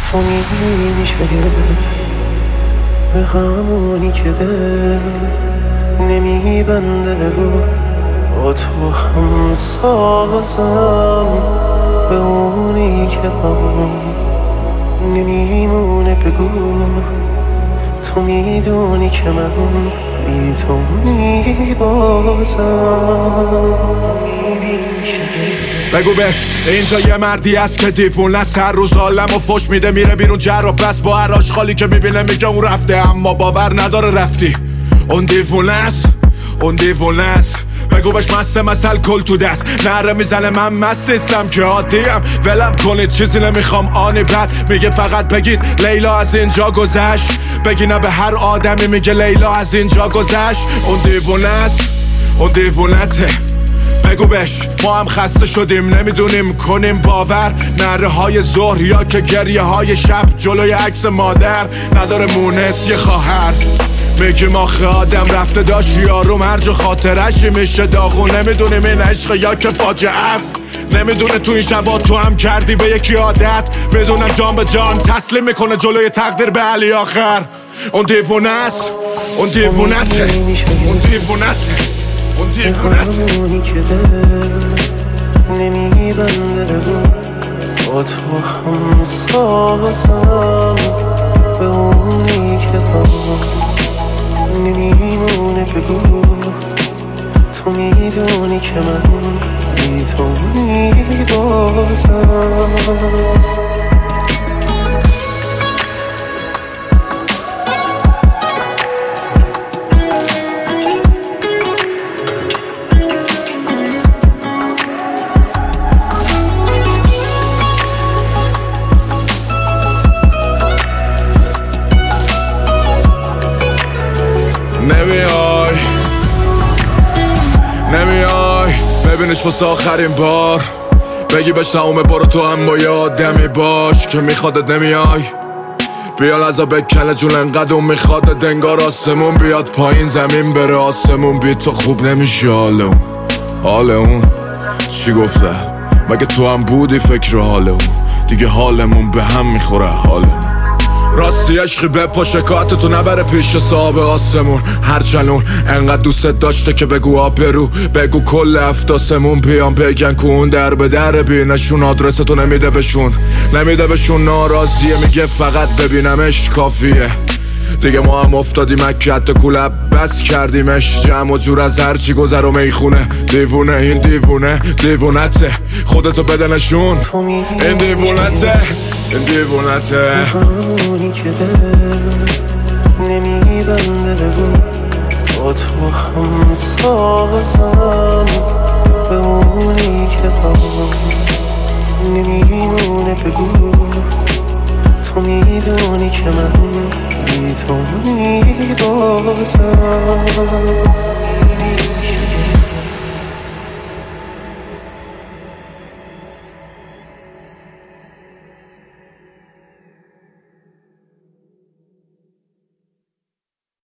تو میشه به همونی که دل نمیبنده بگو با تو هم سازم، به اونی که با نمیمونه بگو تو میدونی که من بی تو میبازم. بگو بش اینجا یه مردی هست که دیوونه است، هر روز عالم و فش میده میره بیرون جر و بس، با هر آشغالی که میبینه میگه اون رفته، اما باور نداره رفتی. اون دیوونه است، اون دیوونه است. بگو بش مسته مثل کل تو دست نره میزنه من مست نیستم که عادیم، ولم کنید چیزی نمیخوام آنی بد میگه فقط بگید لیلا از اینجا گذشت، بگی نه به هر آدمی میگه لیلا از اینجا گذشت. اون دیوونه است، اون دیوونته. بگو بش ما هم خسته شدیم نمیدونیم کنیم باور، نره های ظهر یا که گریه های شب جلوی عکس مادر نداره مونس یه خواهر. میگیم آخه آدم رفته داشت یارو مرج و خاطرش میشه داغون، نمیدونیم این عشق یا که فاجعه است، نمیدونه تو این شبا تو هم کردی به یکی عادت، بدونم جان به جان تسلیم میکنه جلوی تقدیر به علی آخر. اون دیوونه است، اون دیوونته، اون دیوونته، اون دیوونته. همونی که دل نمیبنده بگو با تو هم سازم، به اونی که با نمیمونه بگو تو میدونی که من بی تو میبازم. نمیای ببینش واسه آخرین بار، بگی بهش نامه برو تو هم با یه آدمی باش که میخوادت نمیای، بیا لحظه بکنه جون انقدر اون میخوادت انگار آسمون بیاد پایین زمین بره آسمون بی تو خوب نمیشه. حال اون چی گفته مگه تو هم بودی فکر حال اون، دیگه حالمون به هم میخوره حالمون. راستی عشقی بپا شکایت تو نبره پیش صاحب آسمون، هرچنون انقدر دوستت داشته که بگو آبرو، بگو کل افتاسمون بیان بگن که اون در به در بینشون، آدرس تو نمیده بهشون، نمیده بهشون، ناراضیه میگه فقط ببینمش کافیه، دیگه ما هم افتادیم اکت کلب بس کردیمش، جمع و جور از هرچی گذر و میخونه. دیوونه این دیوونه دیوونته، خودتو بده نشون این دیوونته، این دیوونته. همونی که دل نمیبنده بگو با تو هم سازم، به اونی که با نمیمونه بگو تو میدونی که من بی تو میبازم.